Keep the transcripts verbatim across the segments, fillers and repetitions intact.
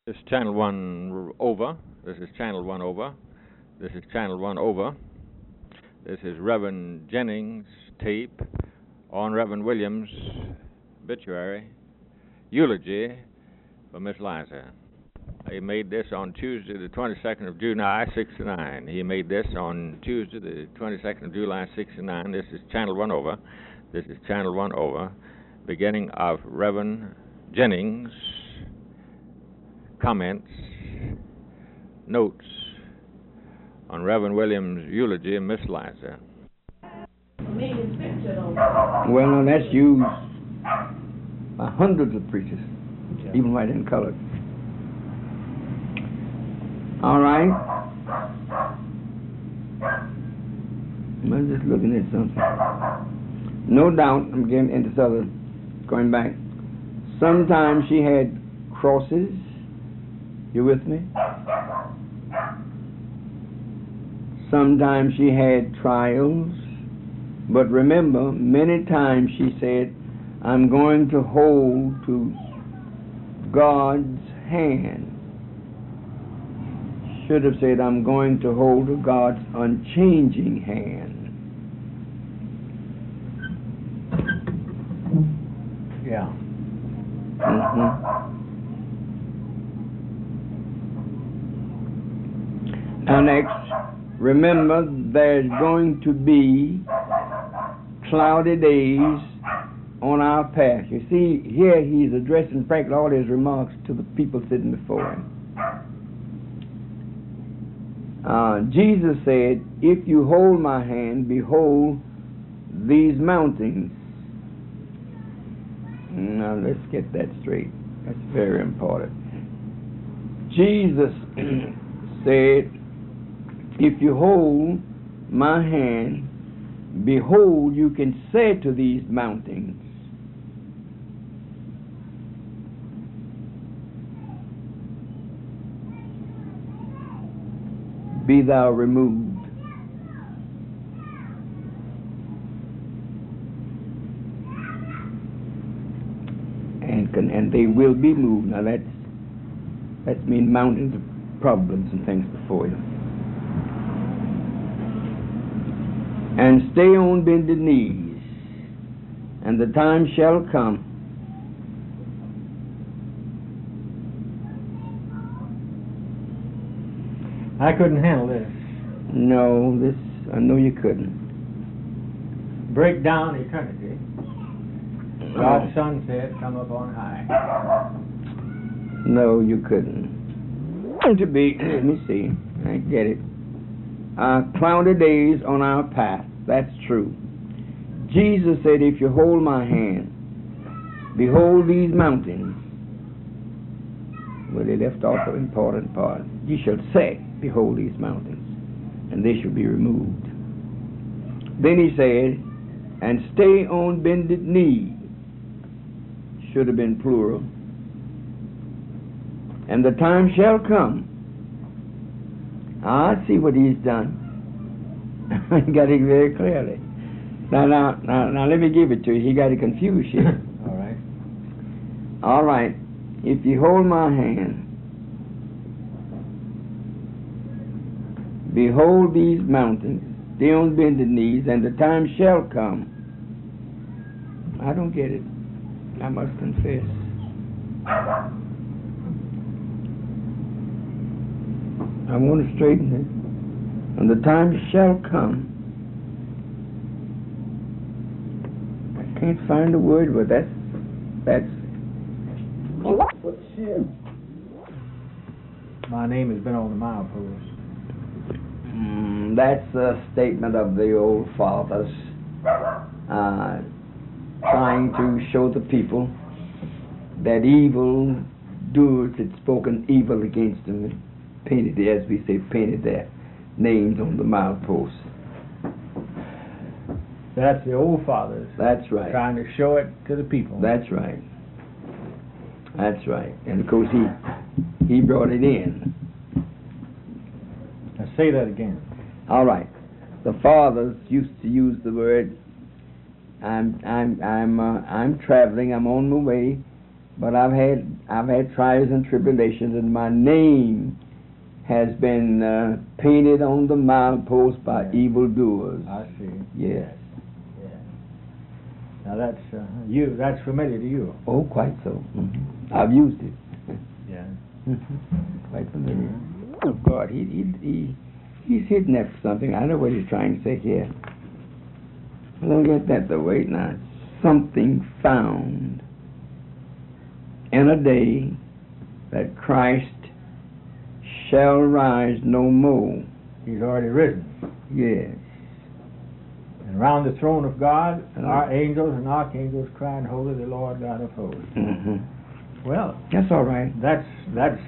This is channel one over. This is channel one over. This is channel one over. This is Reverend Jennings' tape on Reverend Williams' obituary, eulogy for Miss Liza. He made this on Tuesday, the twenty-second of July, sixty-nine. He made this on Tuesday, the twenty-second of July, sixty-nine. This is channel one over. This is channel one over. Beginning of Reverend Jennings' comments, notes on Reverend Williams' eulogy of Miss Liza. Well, now that's used by hundreds of preachers, yeah. Even white and colored. All right. I'm just looking at something. No doubt, I'm getting into this other, going back. Sometimes she had crosses. You with me? Sometimes she had trials. But remember, many times she said, I'm going to hold to God's hand. Should have said, I'm going to hold to God's unchanging hand. Yeah. Mm-hmm. Now next, remember there's going to be cloudy days on our path. You see, here he's addressing practically all his remarks to the people sitting before him. Uh, Jesus said, if you hold my hand, behold these mountains. Now let's get that straight. That's very important. Jesus said, if you hold my hand, behold, you can say to these mountains, be thou removed. And can, and they will be moved. Now that's that means mountains of problems and things before you. And stay on bended knees, and the time shall come I couldn't handle this. No, this, I know you couldn't. Break down eternity. God's Son said, come up on high. No, you couldn't. To be, let me see, I get it. Uh, cloudy days on our path, that's true. Jesus said, if you hold my hand, behold these mountains. Well, they left off an important part. You shall say, behold these mountains, and they shall be removed. Then he said, and stay on bended knee. Should have been plural. And the time shall come. I see what he's done. I got it very clearly. Now, now, now, now, let me give it to you. He got it confused here. All right. All right. If you hold my hand, behold these mountains, stay on bended knees, and the time shall come. I don't get it. I must confess. I want to straighten it. And the time shall come. I can't find a word, but that's that's. What's here? My name has been on the milepost. Mm, that's a statement of the old fathers uh, trying to show the people that evil doers had spoken evil against them and painted, as we say, painted their names on the milepost. That's the old fathers. That's right. Trying to show it to the people. That's right. That's right. And of course he he brought it in. Now say that again. All right. The fathers used to use the word, I'm I'm I'm uh, I'm traveling, I'm on my way but I've had I've had trials and tribulations, and my name has been uh, painted on the milepost by Yes. evildoers. I see. Yes. Yes. Now that's uh, you. That's familiar to you. Oh, quite so. hmm I've used it. Yeah. Mhm. Quite familiar. Oh God, he he he he's hitting at something. I know what he's trying to say here. Don't get that the way now. Something found in a day that Christ shall rise no more. He's already risen. Yes. And round the throne of God, Uh-huh. our angels and archangels crying, "Holy, the Lord God of hosts." hmm Well, That's all right. that's that's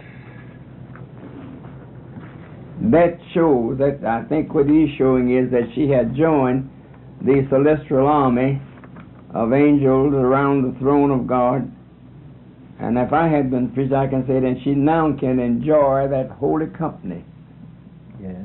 That shows that I think what he's showing is that she had joined the celestial army of angels around the throne of God. And if I had been preached, I can say that she now can enjoy that holy company. yes.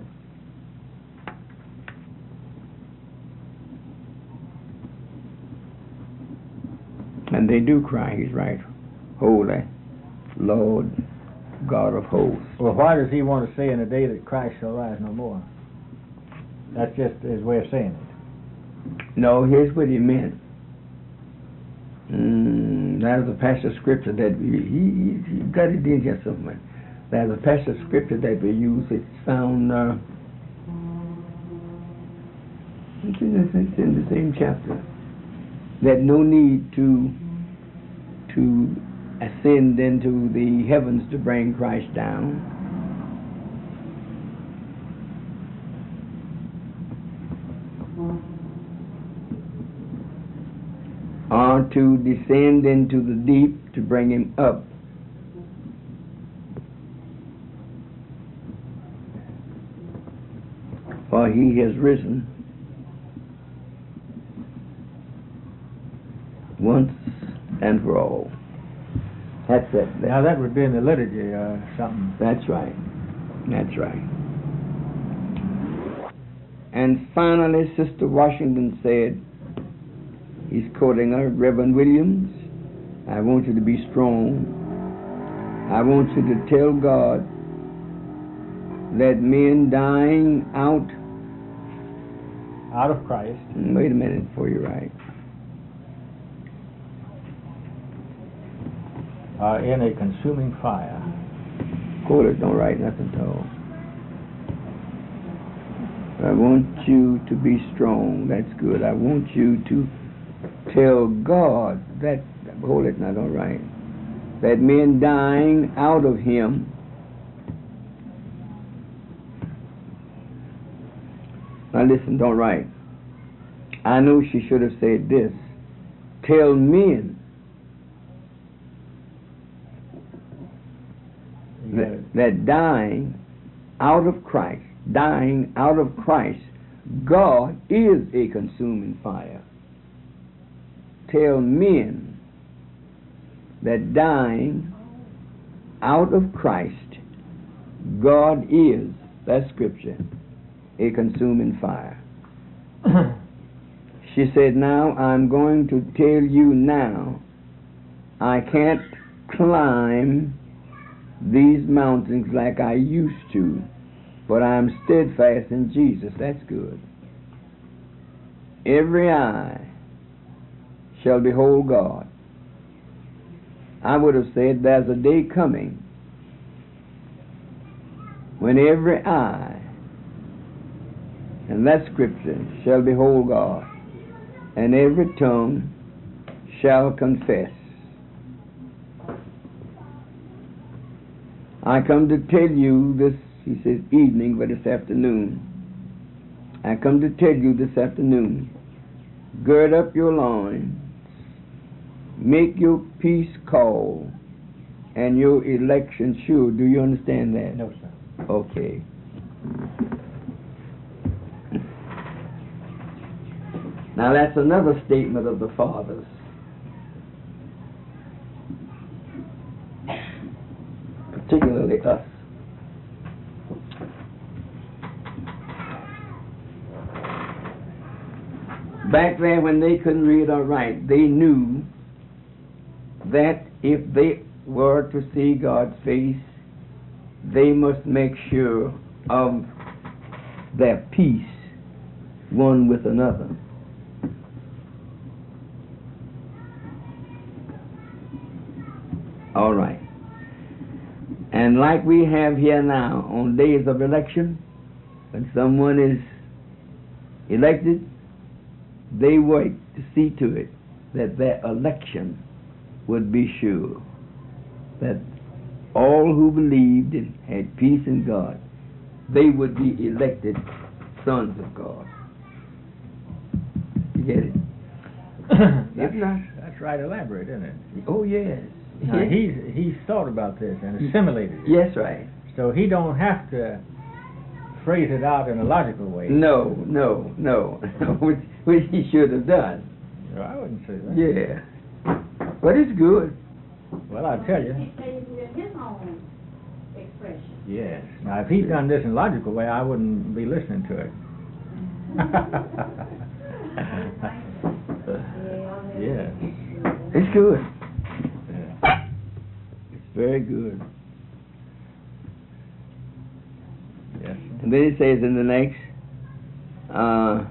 And they do cry, he's right. Holy Lord God of hosts. Well, why does he want to say in a day that Christ shall rise no more? That's just his way of saying it. No, here's what he meant. Mm, there's a passage of scripture that we, he, he, he got it in here somewhere. There's a passage of scripture that we use. It's found. Uh, it's, in the, it's in the same chapter. That no need to to ascend into the heavens to bring Christ down. Or to descend into the deep to bring him up. For he has risen once and for all. That's it. Now that would be in the liturgy, uh, something. That's right. That's right. And finally, Sister Washington said, he's quoting her, Reverend Williams, I want you to be strong. I want you to tell God that men dying out. Out of Christ. Wait a minute before you write. Are in a consuming fire. Quote it, don't write nothing at all. I want you to be strong. That's good. I want you to tell God that, hold it now, don't write, that men dying out of him now listen, don't write. I know she should have said this. Tell men that, that dying out of Christ, dying out of Christ, God is a consuming fire. Tell men that dying out of Christ, God is, that's scripture, a consuming fire. She said, now I'm going to tell you now, I can't climb these mountains like I used to, but I'm steadfast in Jesus. That's good. Every eye shall behold God. I would have said there's a day coming when every eye, and that scripture, shall behold God, and every tongue shall confess. I come to tell you this, he says evening, but it's afternoon. I come to tell you this afternoon, gird up your loins, make your peace call, and your election sure. Do you understand that? No, sir. Okay. Now that's another statement of the fathers. Particularly us. Back there when they couldn't read or write, they knew that if they were to see God's face, they must make sure of their peace one with another. All right. And like we have here now, on days of election, when someone is elected, they wait to see to it that their election would be sure, that all who believed and had peace in God, they would be elected sons of God. You get it? that's, not, that's right elaborate, isn't it? Oh, yes. Now, he's, he's thought about this and assimilated it. Yes, right. So he don't have to phrase it out in a logical way. No, no, no. which, which he should have done. No, I wouldn't say that. Yeah. But it's good. Well, I tell you. He says it in his own expression. Yes. Now, if he'd done this in a logical way, I wouldn't be listening to it. Yes. It's good. It's very good. Yes. And then it says in the next, uh,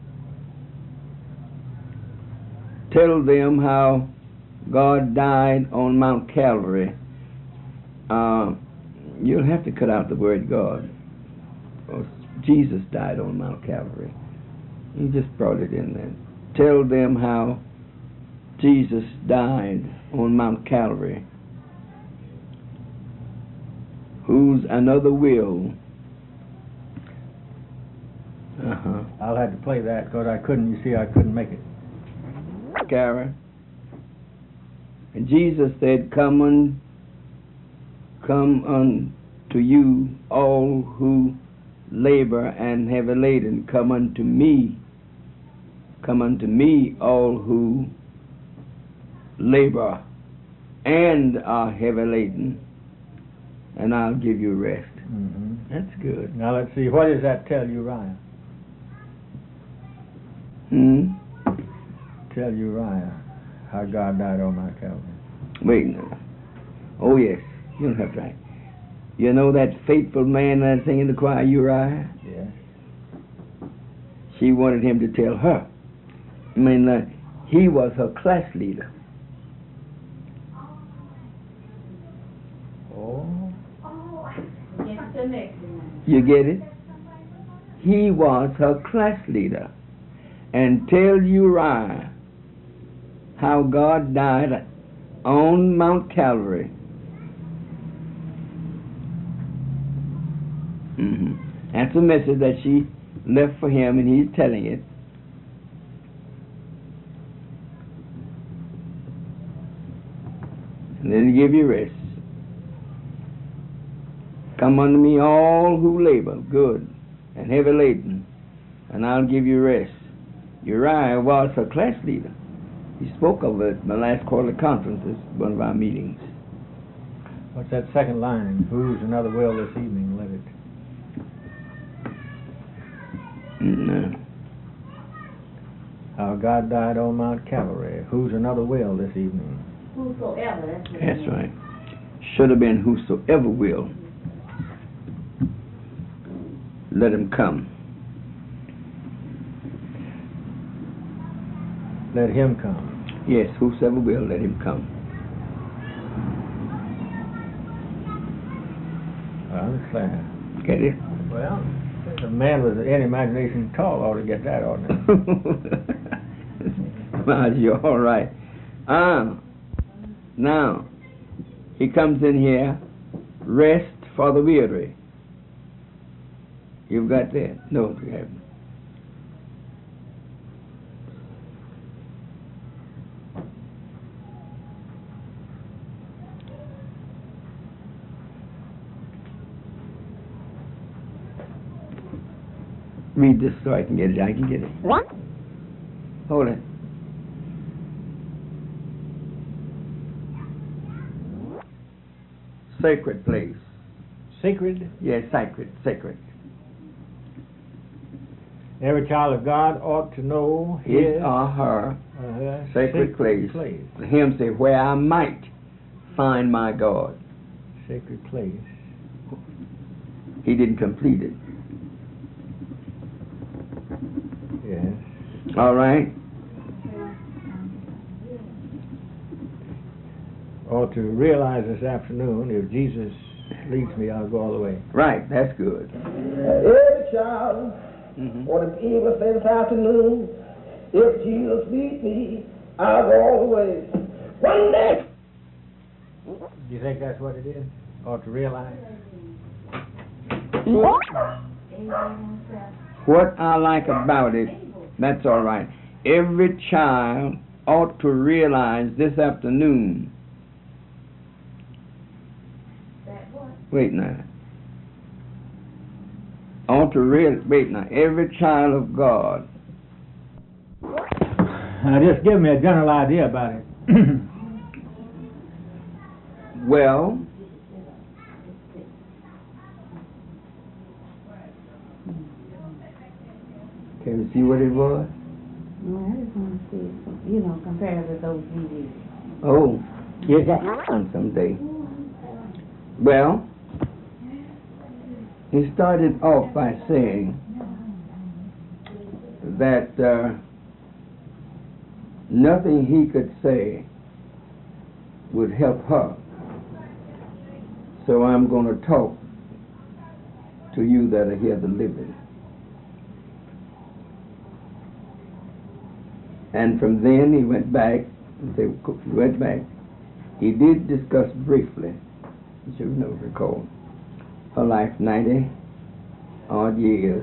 tell them how God died on Mount Calvary. Uh, you'll have to cut out the word God. Or Jesus died on Mount Calvary. You just brought it in there. Tell them how Jesus died on Mount Calvary, whose another will. Uh-huh. I'll have to play that because I couldn't, you see, I couldn't make it. Kara. And Jesus said, Come on, come unto you all who labor and heavy laden. Come unto me. Come unto me all who labor and are heavy laden, and I'll give you rest. Mm-hmm. That's good. Now let's see, what does that tell Uriah? Hmm? Tell Uriah how God died on Mount Calvary. Wait a minute. Oh, yes. You don't have to write. You know that faithful man that sang in the choir, Uriah? Yes. She wanted him to tell her. I mean, uh, he was her class leader. Oh. Oh, yes, the next one. You get it? He was her class leader. And tell Uriah how God died on Mount Calvary. Mm-hmm. That's a message that she left for him, and he's telling it. And then he give you rest. Come unto me all who labor, good, and heavy laden, and I'll give you rest. Uriah was her class leader. He spoke of it in the last quarterly conferences, one of our meetings. What's that second line? Whose another will this evening, let it. No. How God died on Mount Calvary. Whose another will this evening? Whosoever, that's what That's it right. Should have been whosoever will. Let him come. Let him come. Yes, whosoever will, let him come. I understand. Get it? Well, a man with any imagination at all ought to get that, oughtn't he? Well, you're all right. Ah, now, he comes in here, rest for the weary. You've got that? No, you haven't. Read this so I can get it. I can get it. What? Hold it. Sacred place. Sacred? Yes, sacred, sacred. Every child of God ought to know his His or her uh, sacred place. place. The hymn say, where I might find my God. Sacred place. He didn't complete it. Yes. All right? Ought to realize this afternoon, if Jesus leads me, I'll go all the way. Right, that's good. Every child Mm-hmm. ought to be able to say this afternoon, if Jesus leads me, I'll go all the way. One day. Do you think that's what it is? Ought to realize? What I like about it, that's all right. Every child ought to realize this afternoon. Wait now. Ought to real wait now. Every child of God. Now, just give me a general idea about it. Well, can you see what it was? No, I just want to see, you know, compared to those D V Ds. Oh, yes, that's on someday. Well, he started off by saying that uh, nothing he could say would help her. So I'm going to talk to you that are here to living. And from then he went back, and say, he went back. He did discuss briefly, as you know, recall, her life, ninety odd years.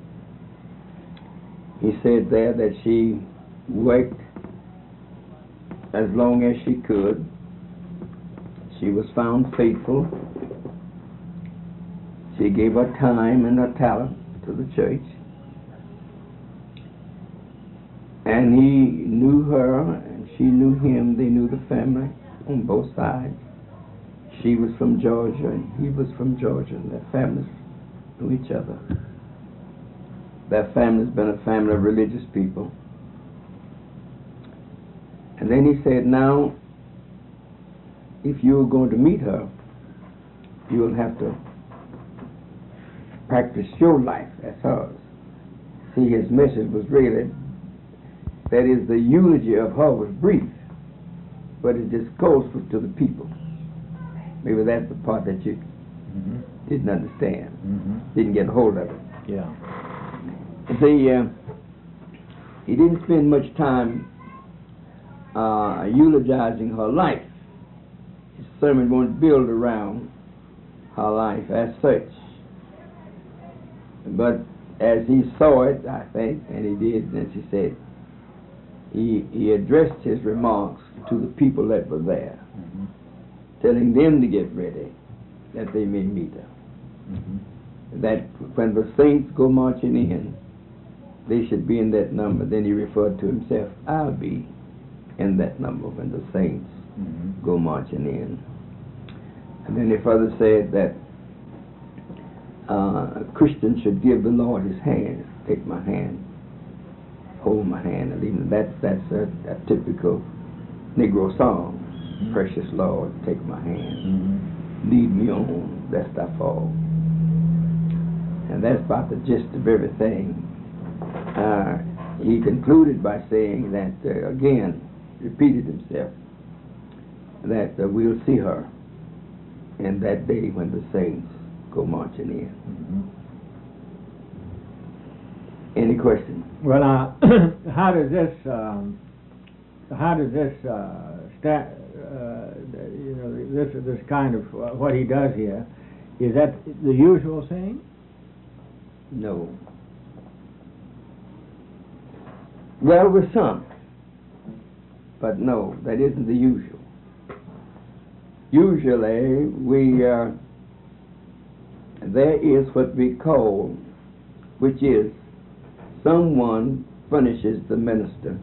He said there that she worked as long as she could. She was found faithful. She gave her time and her talent to the church. And he knew her, and she knew him. They knew the family on both sides. She was from Georgia, and he was from Georgia, and their families knew each other. Their family's been a family of religious people. And then he said, now, if you're going to meet her, you'll have to practice your life as hers. See, his message was really, that is, the eulogy of her was brief, but it discoursed to the people. Maybe that's the part that you mm-hmm. didn't understand, Mm-hmm. didn't get a hold of it. Yeah. See, uh, he didn't spend much time uh, eulogizing her life. His sermon won't build around her life as such. But as he saw it, I think, and he did, as he said, he, he addressed his remarks to the people that were there, mm-hmm. telling them to get ready, that they may meet her. Mm-hmm. That when the saints go marching in, they should be in that number. Then he referred to himself, I'll be in that number when the saints mm-hmm. go marching in. And then he further said that uh, a Christian should give the Lord his hand, take my hand, hold my hand. And even that's, that's a, a typical Negro song. Mm-hmm. Precious Lord, take my hand, mm-hmm. lead me on, lest I fall. And that's about the gist of everything. Uh, he concluded by saying that, uh, again, repeated himself, that uh, we'll see her in that day when the saints go marching in. Mm-hmm. Any questions? Well, uh, how does this, um, how does this, uh, sta- uh, you know, this this kind of uh, what he does here, is that the usual thing? No. Well, with some, but no, that isn't the usual. Usually, we uh, there is what we call, which is someone furnishes the minister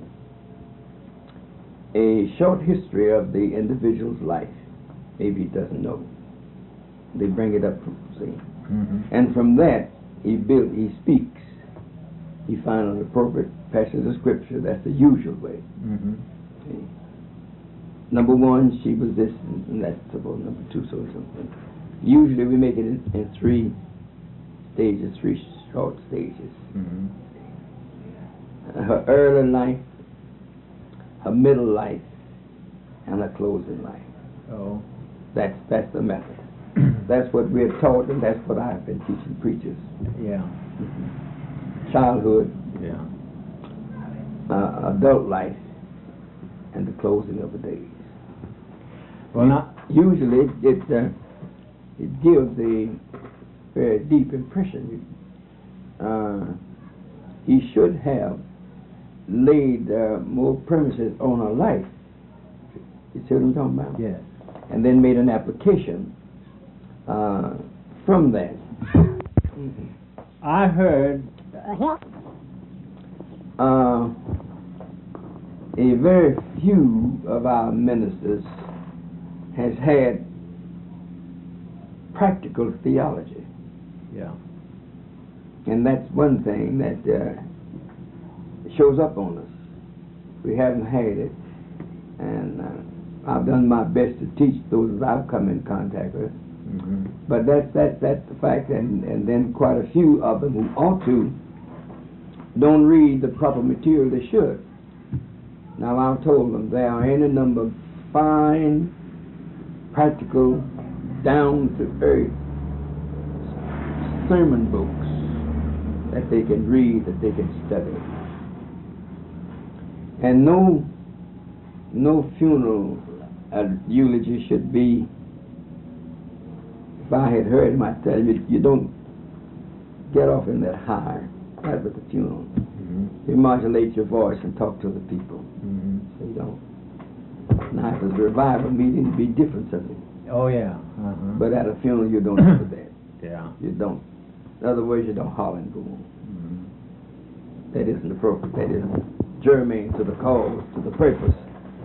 a short history of the individual's life. Maybe he doesn't know. They bring it up from see, mm-hmm. and from that he build, he speaks he find an appropriate passage of scripture. That's the usual way. Mm-hmm. Okay. Number one, she was this, and that's about number two, so something. Usually we make it in, in three stages, three short stages. Mm-hmm. Uh, her early life, her middle life, and her closing life. Oh. That's that's the method. That's what we're taught, and that's what I've been teaching preachers. Yeah. Childhood, Yeah. uh, adult life, and the closing of the days. Well, now, Usually, it uh, it gives a very deep impression. Uh, he should have laid uh, more premises on her life. You see what I'm talking about? yes. And then made an application uh, from that. I heard. Uh, a very few of our ministers has had practical theology, Yeah. and that's one thing that uh, shows up on us. We haven't had it, and uh, I've done my best to teach those that I've come in contact with. Mm-hmm. But that's that's that's the fact, and and then quite a few of them who ought to don't read the proper material they should. Now I've told them there are any number of fine, practical, down to earth sermon books that they can read, that they can study, and no no funeral uh, eulogy should be. If I had heard him, I'd tell you, you don't get off in that high, right with the funeral. Mm-hmm. You modulate your voice and talk to the people. Mm-hmm. So you don't. Now, if it's a revival meeting, it'd be different something. Oh, yeah. Uh-huh. But at a funeral, you don't do that. Yeah. You don't. In other words, you don't holler and go on. Mm-hmm. That isn't appropriate. That isn't germane to the cause, to the purpose.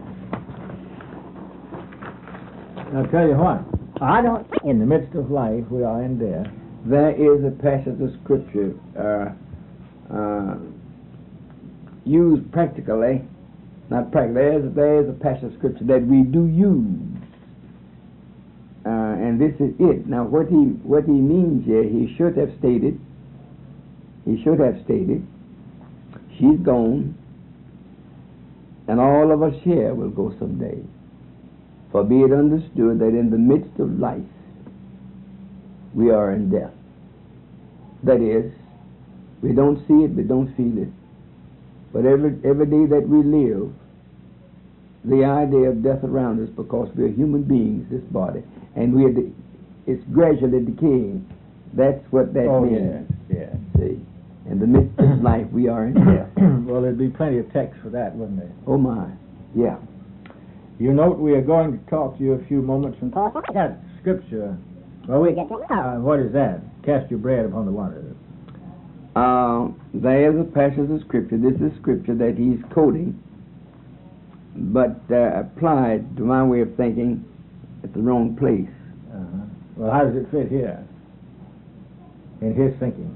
I'll tell you what. I don't. In the midst of life, we are in death. There is a passage of scripture uh, uh, used practically, not practically. There is, there is a passage of scripture that we do use, uh, and this is it. Now, what he what he means here, he should have stated. He should have stated, she's gone, and all of us here will go someday. For be it understood that in the midst of life, we are in death. That is, we don't see it, we don't feel it. But every, every day that we live, the idea of death around us, because we're human beings, this body, and we're de- it's gradually decaying. That's what that oh, means. yes, yes. See, in the midst of life, we are in death. Well, there'd be plenty of text for that, wouldn't there? Oh my, yeah. You note we are going to talk to you a few moments from that scripture. Well, we, uh, what is that? Cast your bread upon the waters. Uh, there is a passage of scripture. This is scripture that he's quoting, but uh, applied to my way of thinking at the wrong place. Uh-huh. Well, how does it fit here in his thinking?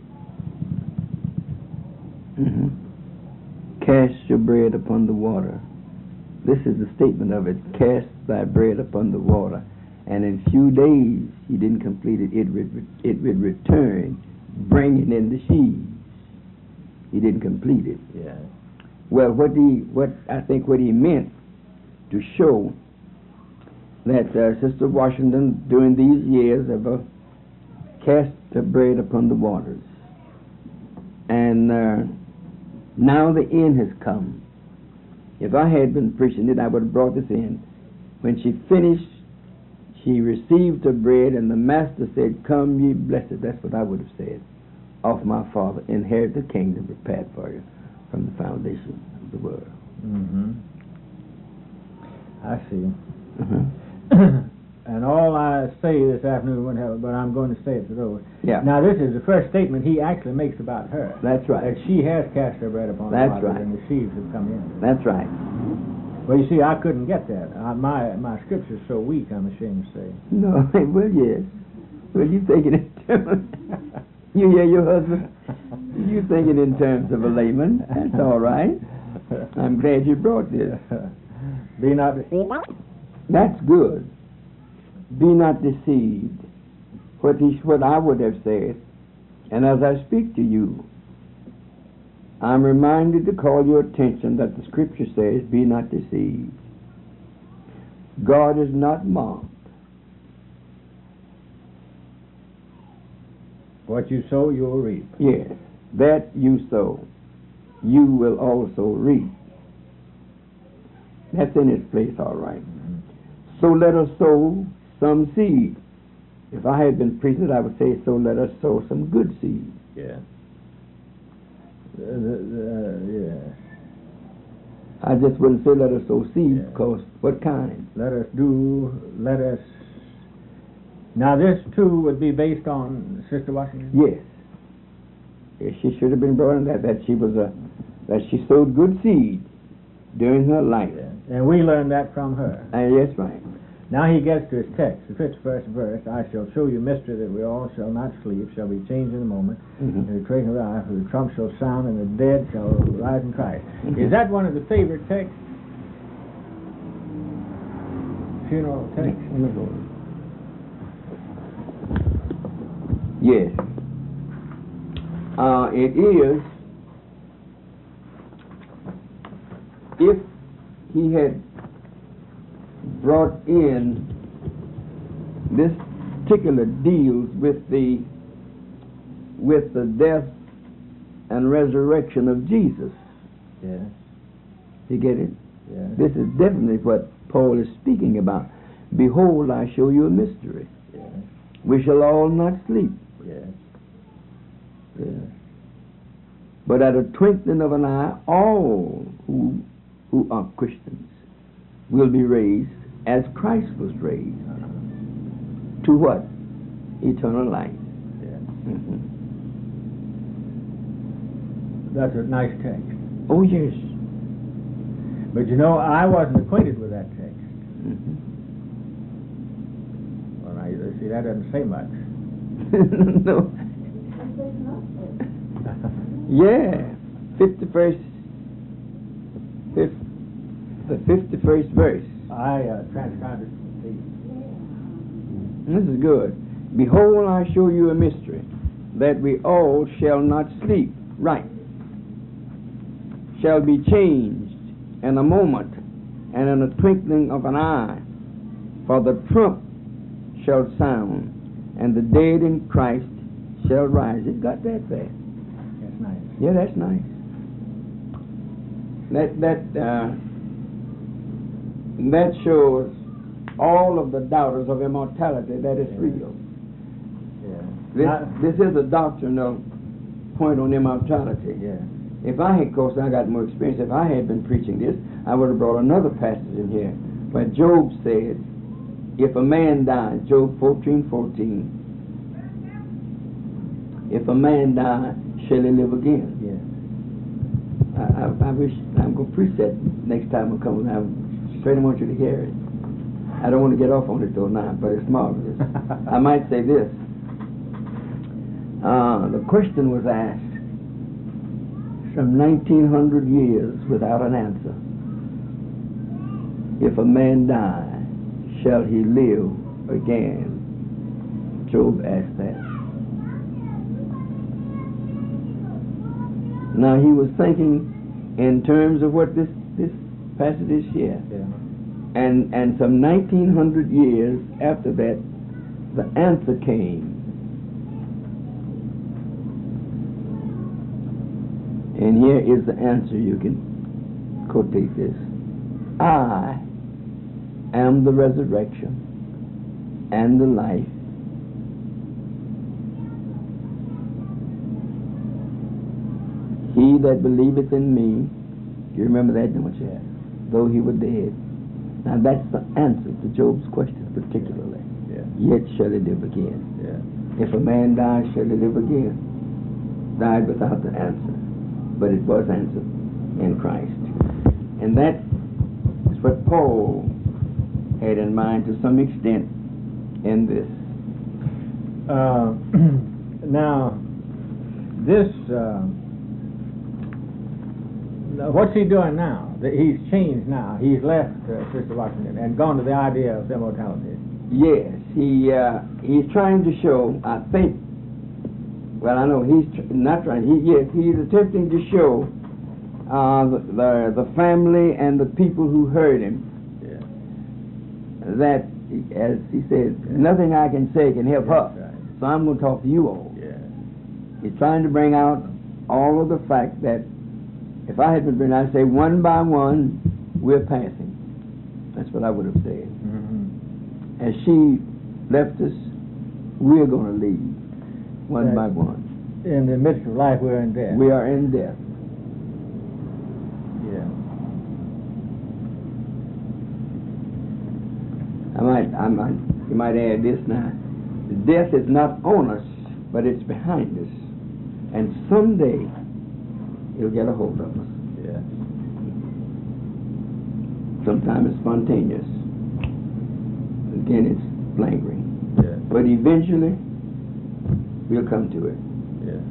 Mm-hmm. Cast your bread upon the water. This is the statement of it. Cast thy bread upon the water, and in few days he didn't complete it. It would it would return, bringing in the sheaves. He didn't complete it. Yeah. Well, what he what I think what he meant to show that uh, Sister Washington during these years have uh, cast her bread upon the waters, and uh, now the end has come. If I had been preaching it, I would have brought this in. When she finished, she received her bread, and the master said, "Come, ye blessed." That's what I would have said. Of my Father, inherit the kingdom prepared for you from the foundation of the world. Mm-hmm. I see. Uh-huh. And all I say this afternoon won't have it, but I'm going to say it to those. Yeah. Now, this is the first statement he actually makes about her. That's right. That she has cast her bread upon That's the waters, right. and the sheaves have come in. That's right. Well, you see, I couldn't get that. I, my my scripture's so weak, I'm ashamed to say. No, well, yes. Well, you taking it too. You hear your husband? You thinking in terms of a layman. That's all right. I'm glad you brought this. Be not deceived. That's good. Be not deceived. What he, what I would have said, and as I speak to you, I'm reminded to call your attention that the Scripture says, be not deceived. God is not mocked. What you sow, you will reap. Yes, that you sow, you will also reap. That's in its place, all right. So let us sow some seed. If I had been preaching it, I would say, so let us sow some good seed. Yeah. Uh, uh, yeah. I just wouldn't say let us sow seed, Yeah. because what kind? Let us do, let us... Now this, too, would be based on Sister Washington? Yes. Yes, she should have been brought in that, that she was a, that she sowed good seed during her life. Yeah. And we learned that from her. And yes, right. Now he gets to his text, the fifty-first verse. I shall show you mystery that we all shall not sleep, shall be changed in a moment. Mm-hmm. And the twinkling of the eye, for the trump shall sound, and the dead shall rise in Christ. Mhm. Is that one of the favorite texts? Funeral text? Yes. Uh, it is, if he had brought in this particular deals with the with the death and resurrection of Jesus. Yes. You get it? Yes. This is definitely what Paul is speaking about. Behold, I show you a mystery. Yes. We shall all not sleep. Yes. Yes. But at a twinkling of an eye, all who who are Christians will be raised as Christ was raised. Uh-huh. To what? Eternal life. Yes. Mm-hmm. That's a nice text. Oh, yes. But you know, I wasn't acquainted with that text. Mm-hmm. Well, now, you see, that doesn't say much. No. Yeah. fifty-first, fifth, the fifty-first verse. I uh, transcribed it. This is good. Behold, I show you a mystery, that we all shall not sleep. Right. Shall be changed in a moment, and in a twinkling of an eye. For the trump shall sound, and the dead in Christ shall rise. It got that there. That's nice. Yeah, that's nice. That that uh, that shows all of the doubters of immortality that it's Yeah. real. Yeah. This Not- this is a doctrinal point on immortality. yeah. If I had, of course, I got more experience. If I had been preaching this, I would have brought another passage in here. But Job said, if a man died, Job fourteen fourteen, if a man die, shall he live again? Yeah. I, I, I wish I'm going to preach that next time I come. I certainly want you to hear it. I don't want to get off on it though now, but it's marvelous. I might say this. Uh, the question was asked some nineteen hundred years without an answer. If a man die, shall he live again? Job asked that. Now he was thinking in terms of what this, this passage is here. Yeah. And and some nineteen hundred years after that, the answer came. And here is the answer. You can quotate this. I am the resurrection and the life. He that believeth in me, you remember that, don't you? Yeah. Though he were dead. Now that's the answer to Job's question particularly. Yeah. Yet shall he live again. Yeah. If a man dies, shall he live again? Died without the answer. But it was answered in Christ. And that is what Paul had in mind to some extent in this. Uh, now, this, uh, what's he doing now? That he's changed now. He's left uh, Sister Washington and gone to the idea of immortality. Yes, he uh, he's trying to show, I think, well, I know he's tr- not trying, he, yes, he's attempting to show uh, the, the, the family and the people who heard him Yeah. that, as he said, nothing I can say can help That's her. right. So I'm going to talk to you all. Yeah. He's trying to bring out all of the fact that if I had been bringing, I'd say one by one, we're passing. That's what I would have said. Mm-hmm. As she left us, we're going to leave one Right. by one. In the midst of life, we're in death. We are in death. Yeah. I might, I might, you might add this now. Death is not on us, but it's behind us. And someday, it'll get a hold of us. Yeah. Sometimes it's spontaneous. Again, it's lingering. Yeah. But eventually, we'll come to it. Yeah.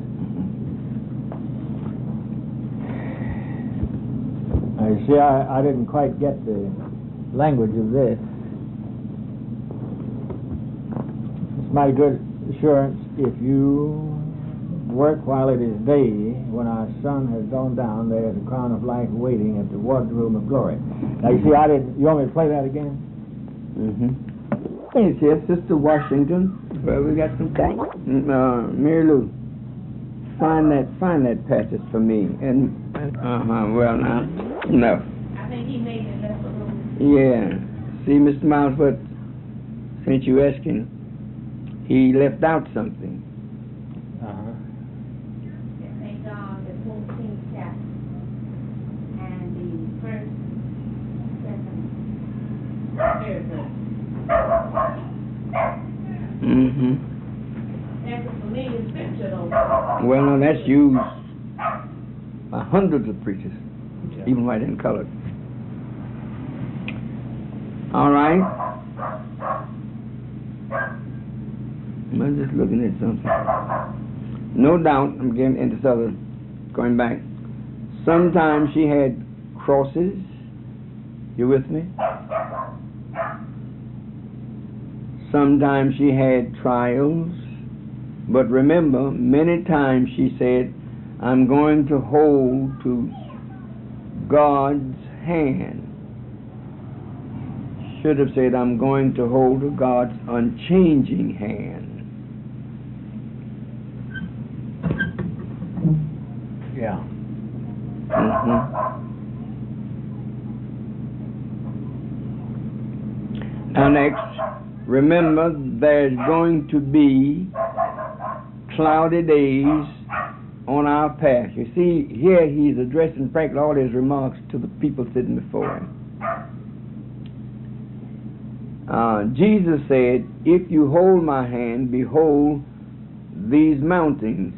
I see. I, I didn't quite get the language of this. It's my good assurance, if you work while it is day, when our sun has gone down, there is a crown of life waiting at the wardroom of glory. Now, you see, I didn't. You want me to play that again? Mm-hmm. Yes, yes, Sister Washington. Well, we got some time. Uh, Mary Lou, find that, find that passage for me. And uh huh. Well, now, no. I think he made it left a little. Yeah. See, Mister Miles, but since you asking, he left out something. Uh-huh. Saint John, the fourteenth chapter, and the first, second, third verse. Mm-hmm. That's a familiar scripture, though. Well, now that's used by hundreds of preachers, Yeah. even white and colored. All right. I'm just looking at something. No doubt, I'm getting into southern, going back. Sometimes she had crosses. You with me? Sometimes she had trials. But remember, many times she said, I'm going to hold to God's hand. Should have said, I'm going to hold to God's unchanging hand. Yeah. Mm-hmm. Now next, remember there's going to be cloudy days on our path. You see, here he's addressing practically all his remarks to the people sitting before him. Uh, Jesus said, if you hold my hand, behold these mountains.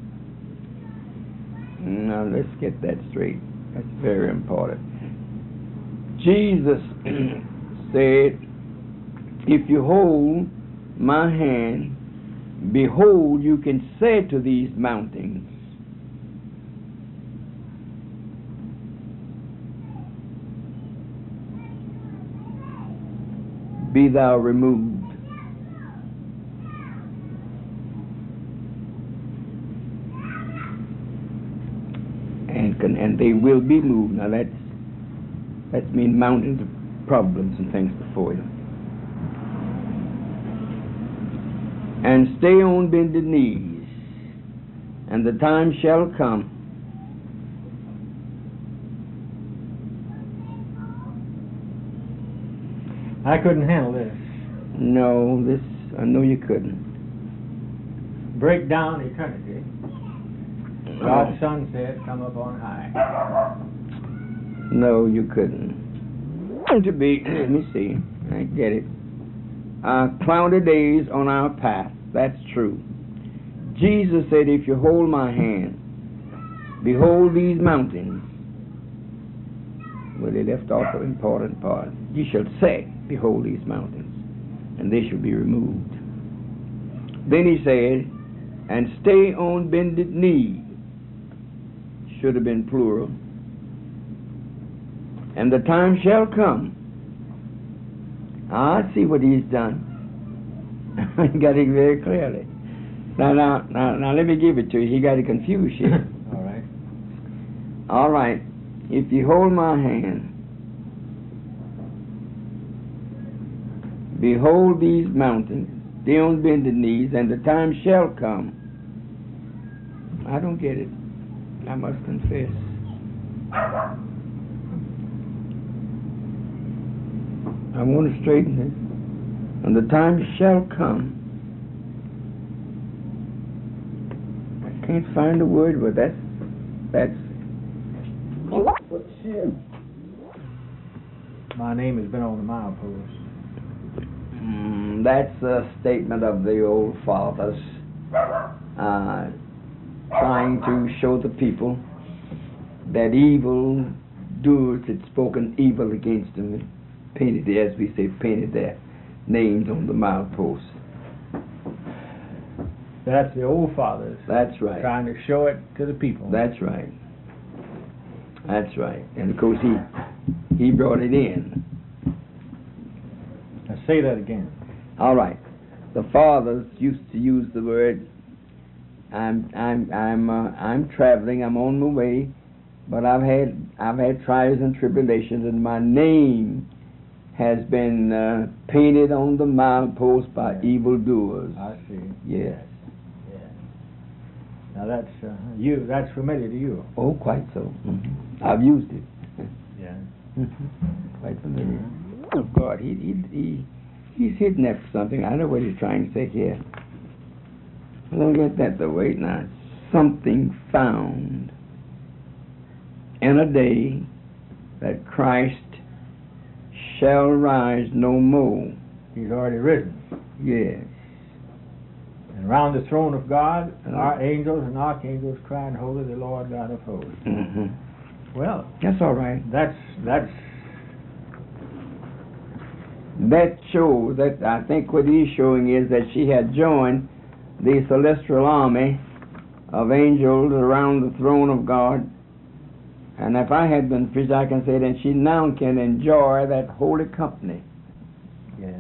Now let's get that straight. That's very important. Jesus said, if you hold my hand, behold, you can say to these mountains, be thou removed. And can, and they will be moved. Now that's that means mountains of problems and things before you. And stay on bended knees, and the time shall come I couldn't handle this. no, this I know you couldn't. Break down eternity. God's Son said, come up on high. No, you couldn't. To be, let me see, I get it. Uh, cloudy days on our path. That's true. Jesus said, if you hold my hand, behold these mountains. Well, they left off an important part. You shall say, behold these mountains, and they shall be removed. Then he said, and stay on bended knee. Should have been plural. And the time shall come. I see what he's done. I got it very clearly. Now, now, now, now, let me give it to you. He got it confused here. All right. All right. If you hold my hand, behold these mountains, stay on bended knees, and the time shall come. I don't get it. I must confess. I want to straighten it. And the time shall come. I can't find the word, but that's that's. My name has been on the milepost. Mm, that's a statement of the old fathers, uh, trying to show the people that evil doers had spoken evil against them, painted, as we say, painted their names on the milepost. That's the old fathers. That's right. Trying to show it to the people. That's right. That's right. And of course he he brought it in. Now say that again. All right. The fathers used to use the word. I'm I'm I'm uh, I'm traveling. I'm on my way, but I've had I've had trials and tribulations, and my name has been uh, painted on the milepost by Yeah. evildoers. I see. Yes. Yeah. Now that's uh, you. That's familiar to you. Oh, quite so. Mm-hmm. I've used it. Yeah. Mm-hmm. Quite familiar. Oh God, he he he he's hitting at something. I know what he's trying to say here. I don't get that the way now. Something found in a day that Christ shall rise no more. He's already risen. Yes. And around the throne of God, Uh-huh. our angels and archangels crying, "Holy, the Lord God of hosts." Mm-hmm. Well, That's all right. that's that's That shows that I think what he's showing is that she had joined the celestial army of angels around the throne of God. And if I had been preached, I can say that she now can enjoy that holy company. yeah.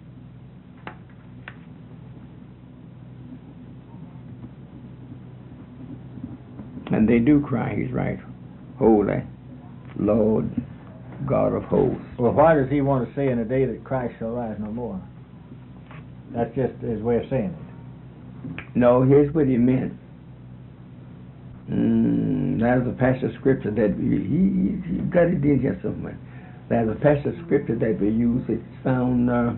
And they do cry, he's right. Holy Lord God of hosts. Well, why does he want to say in a day that Christ shall rise no more? That's just his way of saying it. No, here's what he meant. Mm, there's a passage of scripture that we, he, he got it in here somewhere. There's a passage of scripture that we use. It's found. Uh,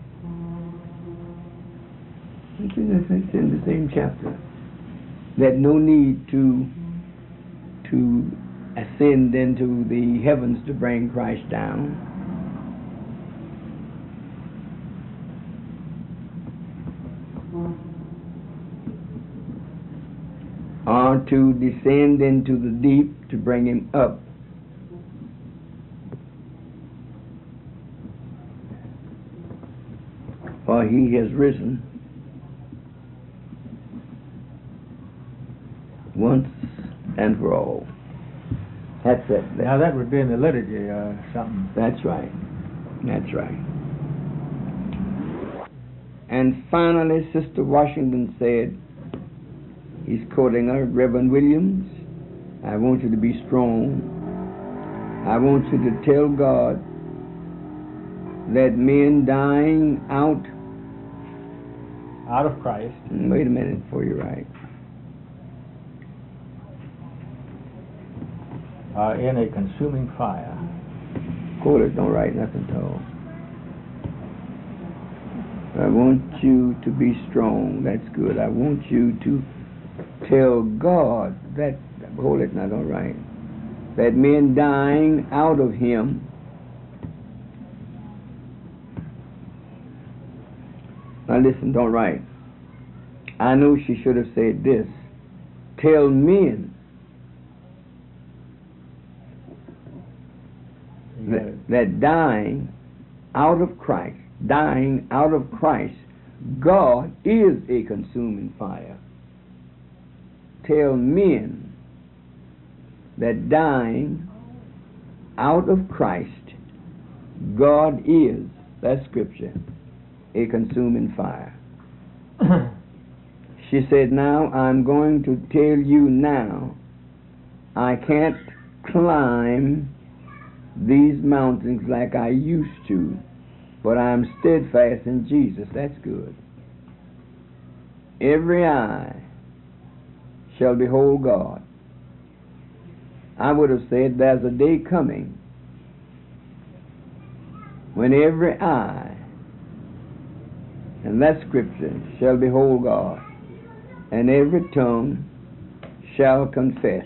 it's, in the, it's in the same chapter. That no need to to ascend into the heavens to bring Christ down. Or to descend into the deep to bring him up. For he has risen once and for all. That's it. That's, Now that would be in the liturgy, uh, something. that's right. That's right. And finally, Sister Washington said, he's quoting her, Reverend Williams, I want you to be strong. I want you to tell God that men dying out. Out of Christ. Wait a minute before you write. Are in a consuming fire. Quote it, don't write nothing at all. I want you to be strong. That's good. I want you to tell God that, hold it now, don't write, that men dying out of him now listen, don't write. I know she should have said this. Tell men You got that, it. that dying out of Christ, dying out of Christ, God is a consuming fire. tell men that dying out of Christ, God is, that scripture, a consuming fire. She said, now I'm going to tell you now, I can't climb these mountains like I used to, but I'm steadfast in Jesus. That's good. Every eye shall behold God. I would have said there's a day coming when every eye, and that scripture, shall behold God, and every tongue shall confess.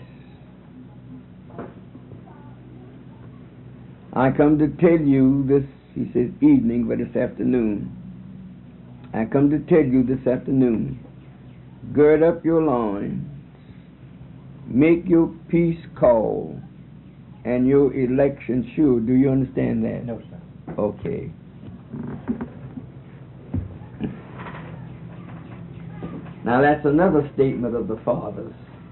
I come to tell you this, he says, evening, but this afternoon. I come to tell you this afternoon, gird up your loins, make your peace call, and your election sure. Do you understand that? No, sir. Okay. Now that's another statement of the fathers.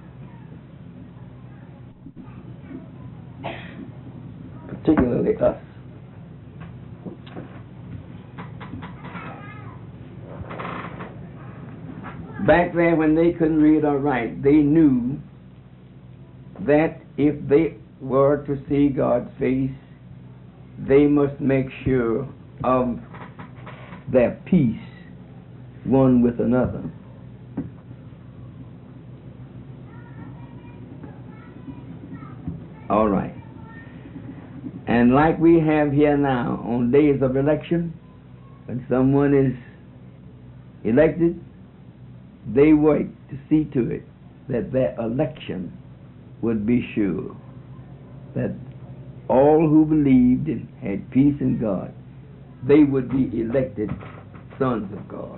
Particularly us. Back there when they couldn't read or write, they knew that if they were to see God's face, they must make sure of their peace one with another. All right. And like we have here now, on days of election, when someone is elected, they wait to see to it that their election would be sure, that all who believed and had peace in God, they would be elected sons of God.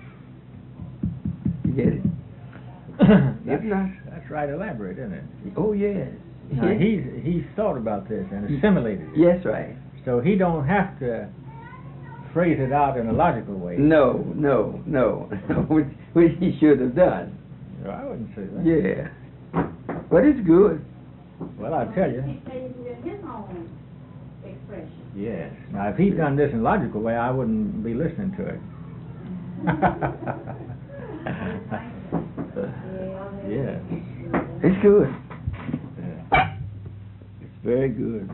You get it? that's, not, that's right elaborate, isn't it? oh, yes. Now, he's, he's thought about this and assimilated it. Yes, right. So he don't have to phrase it out in a logical way. No, no, no. which, which he should have done. No, I wouldn't say that. Yeah. But it's good. Well, I'll tell you. He says it in his own expression. Yes. Now, if he'd done this in a logical way, I wouldn't be listening to it. Yes. It's good. Yeah. It's very good.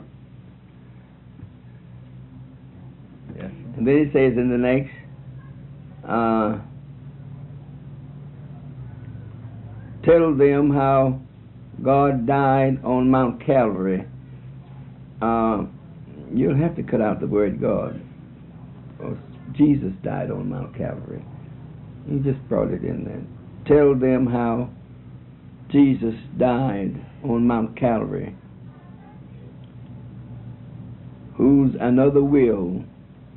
Yes. And then it says in the next, uh, tell them how God died on Mount Calvary. Uh, you'll have to cut out the word God. Or Jesus died on Mount Calvary. You just brought it in there. Tell them how Jesus died on Mount Calvary, whose another will.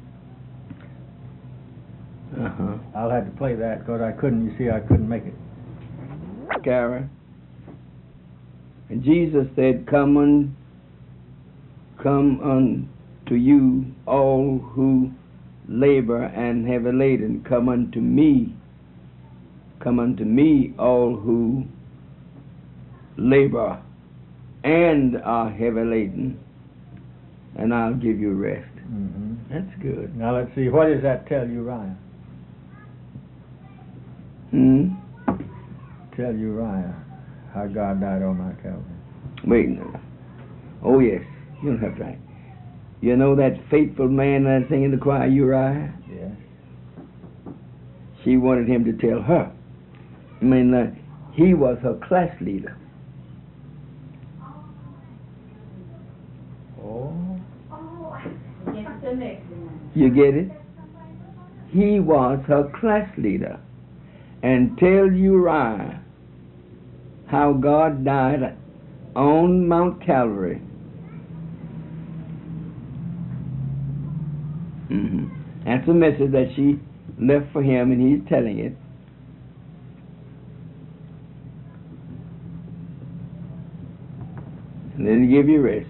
Uh-huh. I'll have to play that because I couldn't, you see, I couldn't make it. Kara. And Jesus said, Come on, come unto you all who labor and heavy laden. Come unto me. Come unto me all who labor and are heavy laden, and I'll give you rest. Mm-hmm. That's good. Now let's see, what does that tell Uriah? Hmm? Tell Uriah how God died on Mount Calvary. Wait a minute. Oh, yes. You don't have to write. You know that faithful man that sang in the choir, Uriah? Yes. She wanted him to tell her. I mean, uh, he was her class leader. Oh. Get the next one. You get it? He was her class leader. And tell Uriah how God died on Mount Calvary. Mm-hmm. That's a message that she left for him, and he's telling it. And then give you rest.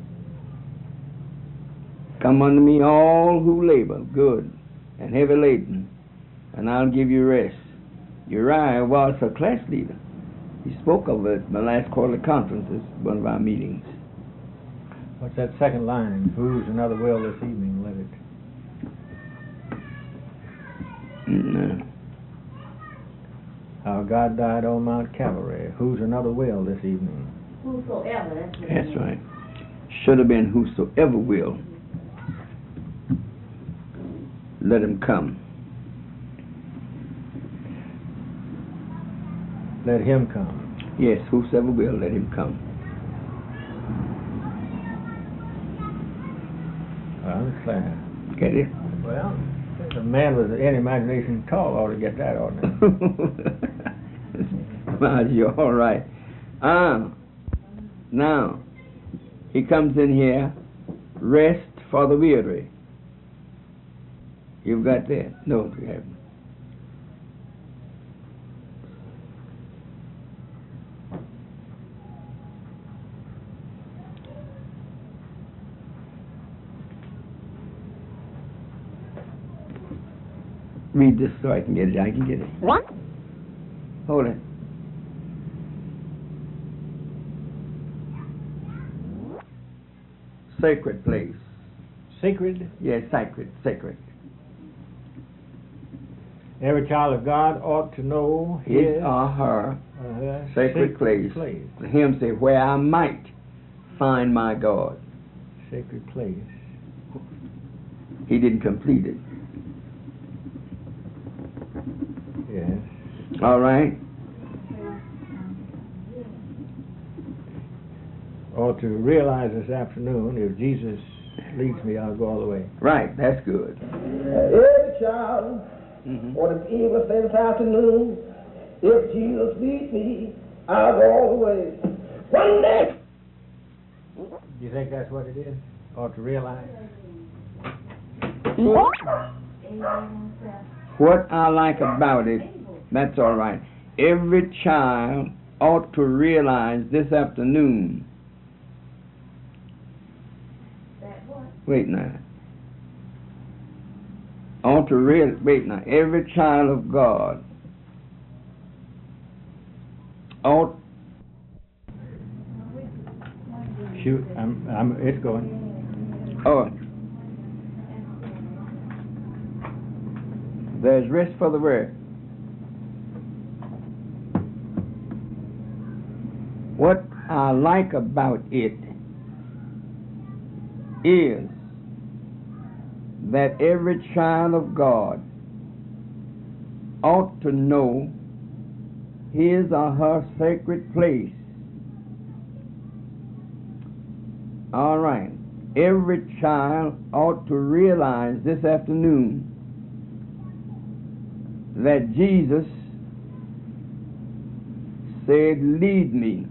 Come unto me all who labor, good, and heavy laden, and I'll give you rest. Uriah was her class leader. He spoke of it at my last quarterly conference, at one of our meetings. What's that second line? Whose another will this evening, let it. No. Our God died on Mount Calvary. Whose another will this evening? Whosoever, that's what it That's means. right. Should have been whosoever will. Let him come. Let him come. Yes, whosoever will, let him come. I understand. Get it? Well, a man with any imagination at all ought to get that, oughtn't he? Well, you're all right. Ah, now, he comes in here, rest for the weary. You've got that? No, you haven't. Read this so I can get it. I can get it. What? Hold it. Sacred place. Sacred. Yes, sacred, sacred. Every child of God ought to know his His or her uh, sacred place. place. The hymn say, where I might find my God. Sacred place. He didn't complete it. Yes. All right? Ought to realize this afternoon, if Jesus leads me, I'll go all the way. Right, that's good. Every child, Mm-hmm. or the people say this afternoon, if Jesus leads me, I'll go all the way. One day. Do you think that's what it is? Ought to realize? What I like about it, that's all right. Every child ought to realize this afternoon. Wait now. Ought to real wait now. Every child of God ought. Shoot, I'm, I'm, it's going. Oh. There's rest for the word. What I like about it is that every child of God ought to know his or her sacred place. All right. Every child ought to realize this afternoon that Jesus said, lead me.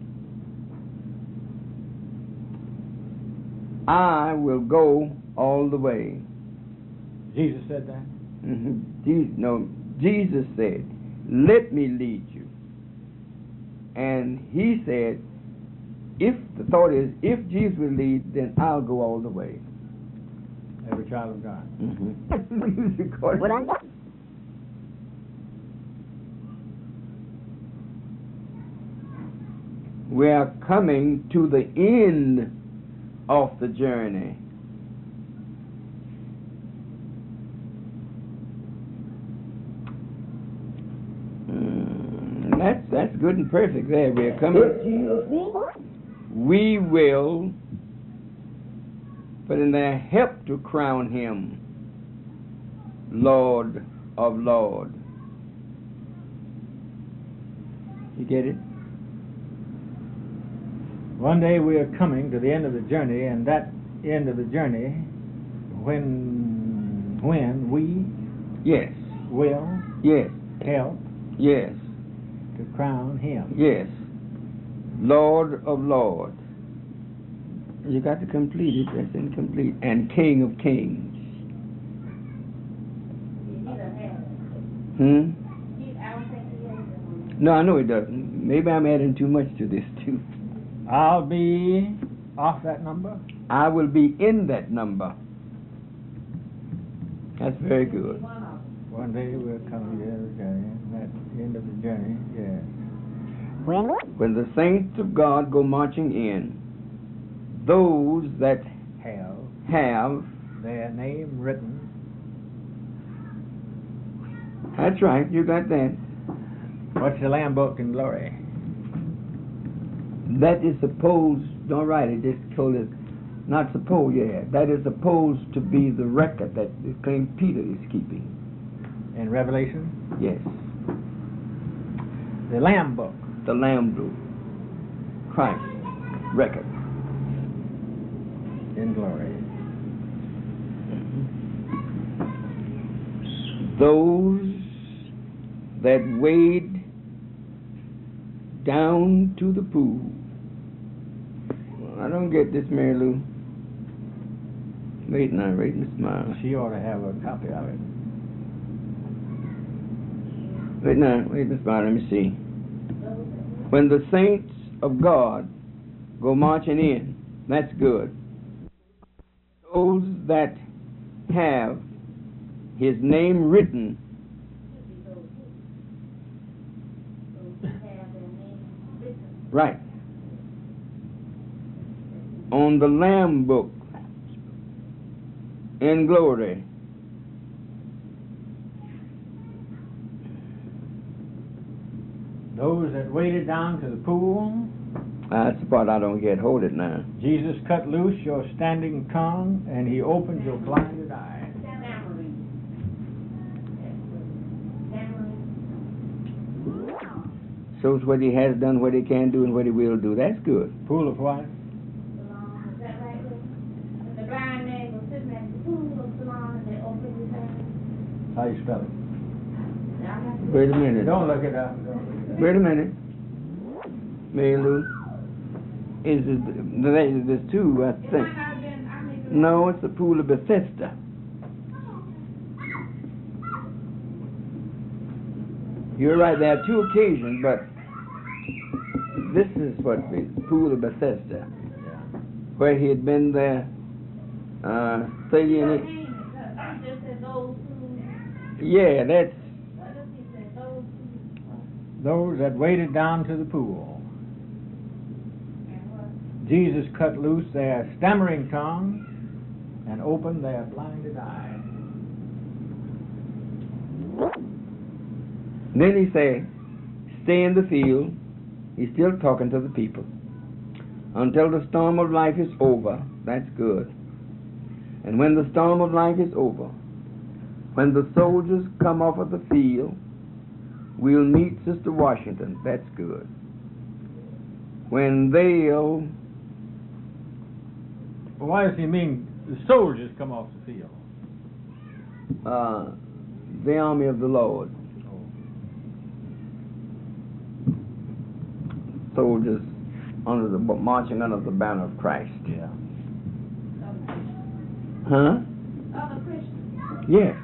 I will go all the way. Jesus said that? Mm-hmm. Jesus, no, Jesus said, let me lead you. And he said, if the thought is, if Jesus will lead, then I'll go all the way. Every child of God. Mm-hmm. What I We are coming to the end of the journey. Mm, that's that's good and perfect there. We are coming. If Jesus leads, We will put in there, help to crown him Lord of Lords. You get it? One day we are coming to the end of the journey, and that end of the journey, when when we Yes. will Yes. help Yes. to crown him. Yes. Lord of Lords. You got to complete it. That's incomplete. And King of Kings. Hmm? No, I know it doesn't. Maybe I'm adding too much to this too. I'll be off that number. I will be in that number. That's very good. One day we're coming to the end of the journey, that end of the journey, yes. When? When the saints of God go marching in, those that Have have, their name written. that's right, you got that. What's the Lamb Book in glory? That is supposed, don't write it, just told it, not supposed, yeah, that is supposed to be the record that the claim Peter is keeping. In Revelation? Yes, The Lamb Book. the Lamb Book, Christ record. In glory. Those that wade down to the pool. Well, I don't get this, Mary Lou. Wait now, wait, Miss Miles. She ought to have a copy of it. Wait now, wait, Miss Miles, let me see. When the saints of God go marching in, that's good. Those that have his name written, right, on the Lamb Book in glory. Those that waded down to the pool. That's the part I don't get. Hold it now. Jesus cut loose your standing tongue, and he opened your blinded eye. Shows what he has done, what he can do, and what he will do. That's good. Pool of what? Is that right, Luke? The blind man was sitting at the pool of Salon and they opened his eyes. How you spell it? Now I have to- Wait a minute. Don't look it up. Don't look it up. Wait a minute. Mary Lou. Is it, there's two, I It think. might not have been, I may be No, it's the pool of Bethesda. You're right, there are two occasions, but this is what the pool of Bethesda, where he had been there, uh, studying it. It just said those who, Yeah, that's, what does he say, those who, Those that waded down to the pool. and what? Jesus cut loose their stammering tongue and opened their blinded eye. then he said, stay in the field. He's still talking to the people. Until the storm of life is over. That's good. And when the storm of life is over, when the soldiers come off of the field, we'll meet Sister Washington. That's good. When they'll... Well, why does he mean the soldiers come off the field? Uh, the army of the Lord. Soldiers under the marching under the banner of Christ. Yeah. Huh? Other Christians. Yes.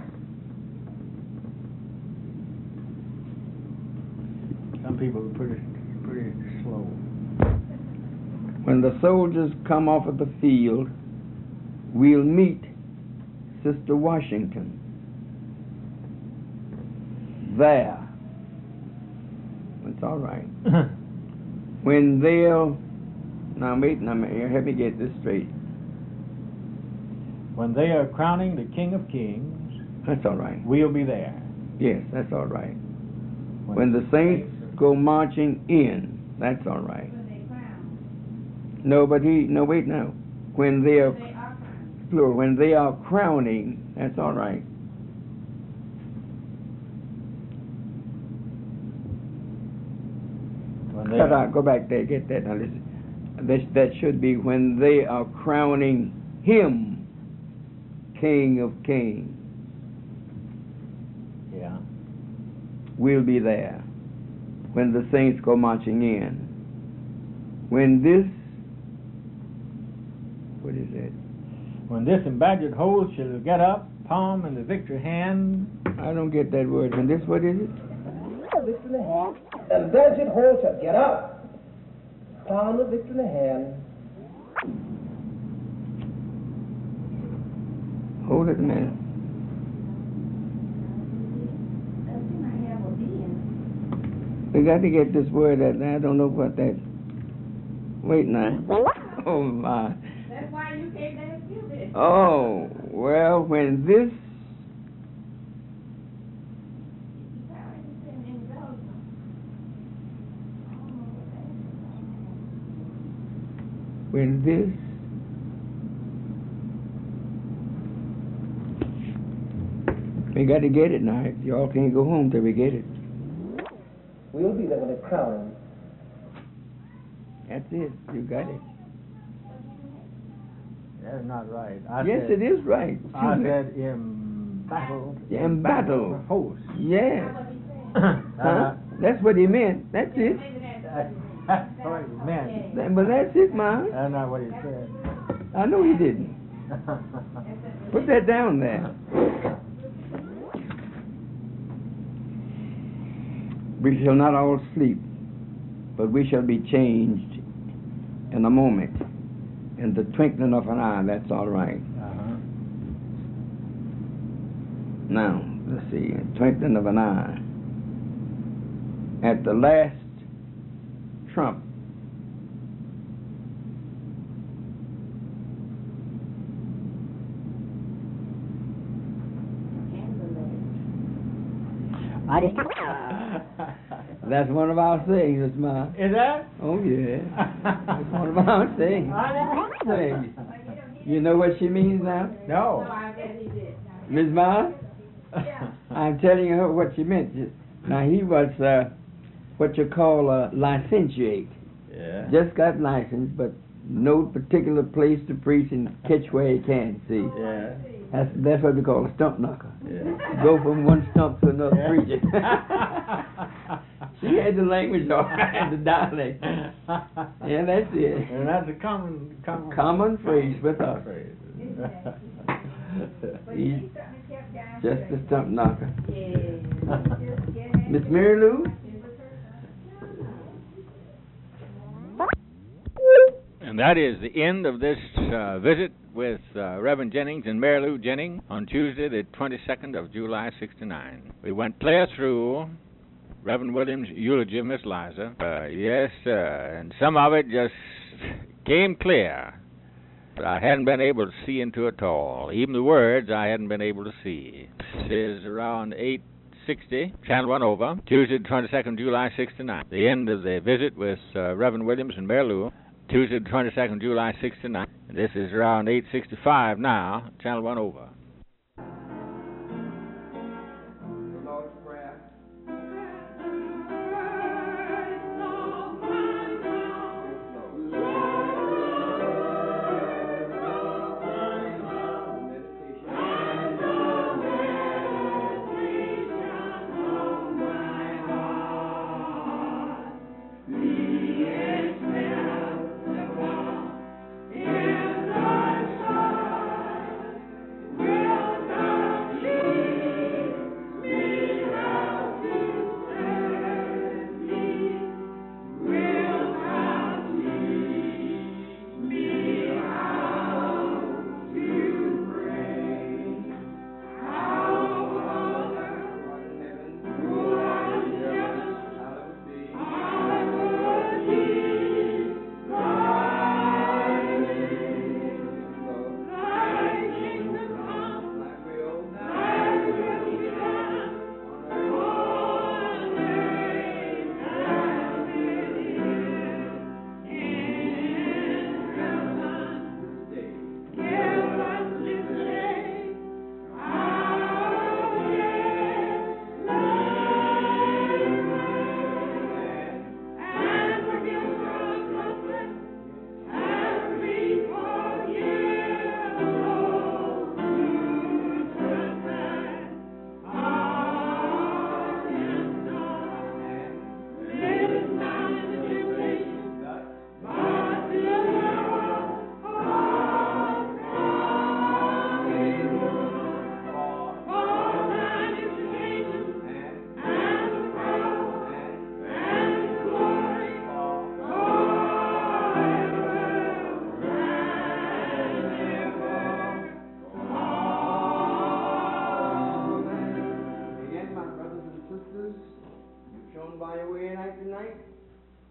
Some people are pretty, pretty slow. When the soldiers come off of the field, we'll meet Sister Washington there. It's all right. When they'll, now wait, now help me get this straight. When they are crowning the King of Kings, That's all right. we'll be there. Yes, that's all right. When the saints go marching in, that's all right. When they crown. No, but he, no, wait now. When they are, They are crowned. plural, when they are crowning, that's all right. When they Cut are, out, go back there, get that. Now listen. This, that should be when they are crowning him King of Kings. yeah. We'll be there. When the saints go marching in. When this, what is it? When this embadgered host shall get up, palm in the victory hand. I don't get that word. When this, what is it? Victory in the hand, and vengeance hold shall get up, palm of victory in the hand. Hold it a minute. Does he not have a being? We got to get this word out there. I don't know what that. Wait now. Oh my. That's why you can't let us do this. Oh, well, when this. When this. We got to get it now. Y'all can't go home till we get it. We'll be there when they crown him. That's it. You got it. That's not right. I Yes, said, it is right. I Excuse me. said embattled. Embattled. Host. Yes. Huh? Huh? That's what he meant. That's it. That's what he meant. That- But that's it, man. That's not what he said. I know he didn't. Put that down there. We shall not all sleep, but we shall be changed in a moment, in the twinkling of an eye. That's all right. Uh-huh. Now, let's see, twinkling of an eye. At the last trump, I just. that's one of our sayings, Miss Ma. Is that? Oh, yeah. That's one of our sayings. Sayings. You know what she means now? No. Miss Ma? I'm telling her what she meant. Now, he was uh, what you call a licentiate. Yeah. Just got licensed, but no particular place to preach and catch where he can, see. Yeah. That's, that's what we call a stump knocker. Yeah. Go from one stump to another Yeah. preaching. She had the language all right, the dialect. Yeah, that's it. And that's a common common Common phrase with us. phrase. He's just a stump knocker. Miss Mary Lou? And that is the end of this uh, visit with uh, Reverend Jennings and Mary Lou Jennings on Tuesday, the twenty-second of July, sixty-nine. We went clear through Reverend Williams' eulogy of Miss Liza. Uh, yes, uh, and some of it just came clear. But I hadn't been able to see into it at all. Even the words I hadn't been able to see. It is around eight sixty, channel one over, Tuesday, the twenty-second of July, sixty-nine. The end of the visit with uh, Reverend Williams and Mary Lou. Tuesday, the twenty-second of July, sixty-nine. This is around eight sixty-five now, channel one over. Will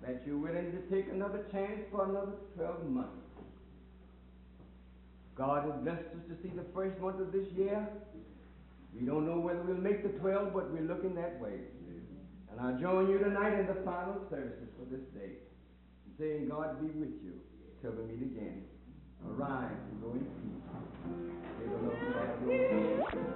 that you're willing to take another chance for another twelve months. God has blessed us to see the first month of this year. We don't know whether we'll make the twelve, but we're looking that way. And I join you tonight in the final services for this day, saying, God be with you till we meet again. Arise and go in peace. May the Lord guide you.